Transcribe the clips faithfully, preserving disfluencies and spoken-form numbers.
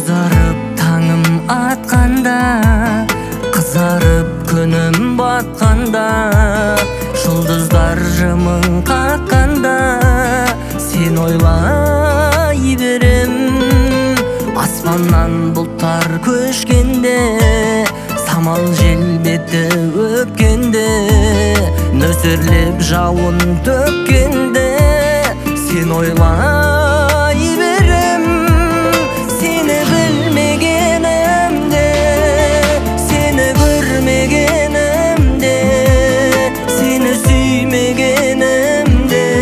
Қызарып таңым атқанда, қызарып күнім батқанда, жұлдыздар жымың қаққанда, сен ойлай берем. Аспаннан бұлттар көшкенде, самал желбеті өпкенде, нөсерлеп жауын төккенде, сен ойлай берем. Сені білмегенімде, сені көрмегенімде, сені сүймегенімде,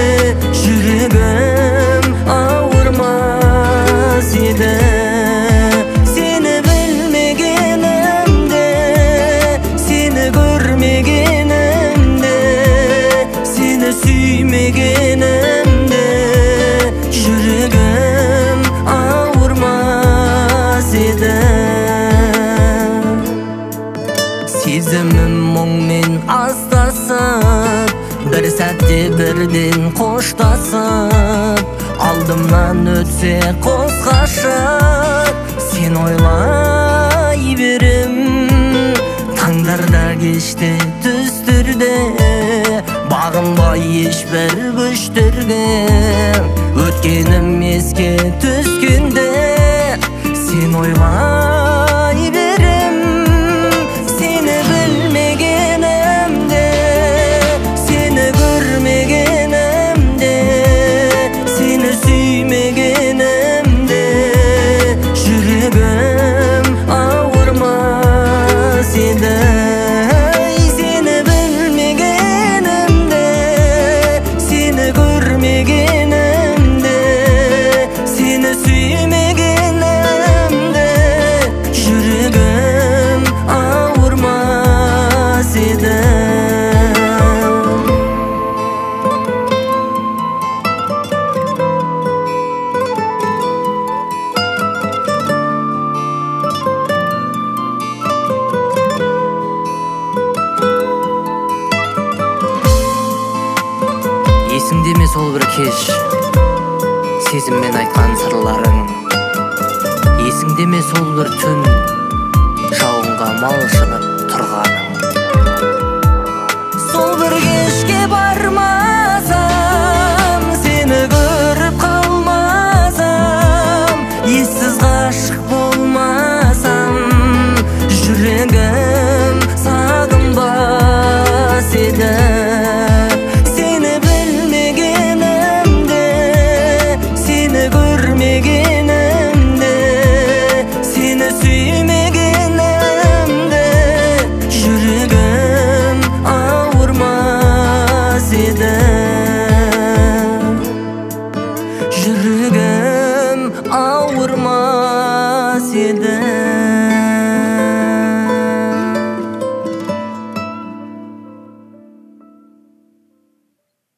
жүрегім ауырмас еді. Сені білмегенімде, сені көрмегенімде, сені сүймегенімде, жүрегім ауырмас еді. Сезімім мұңмен астасып, бір сәтте бірден қоштасып, алдымнан өтсе қос ғашық, сен ойлай берем. Таңдарда кеште түстірде, бағынбай ешбір күштерге, өткенім еске түскенде, сен ойлай берем. Сені білмегенімде, сені көрмегенімде, сені сүймегенімде, жүрегім ауырмас еді. Сені білмегенімде, сені көрмегенімде, сені сүймегенімде, жүрегім ауырмас еді. Есіңде ме сол бір кеш, сезіммен айтқан сырларың? Есіңде ме сол бір түн, жауынға малшынып тұрғаның? Сол бір кешке бармасам, сені көріп қалмасам, ессіз ғашық болмасам, жүрегім сағынбас еді. Сені білмегенімде, сені көрмегенімде, сені сүймегенімде, жүрегім ауырмас еді. Жүрегім ауырмас еді.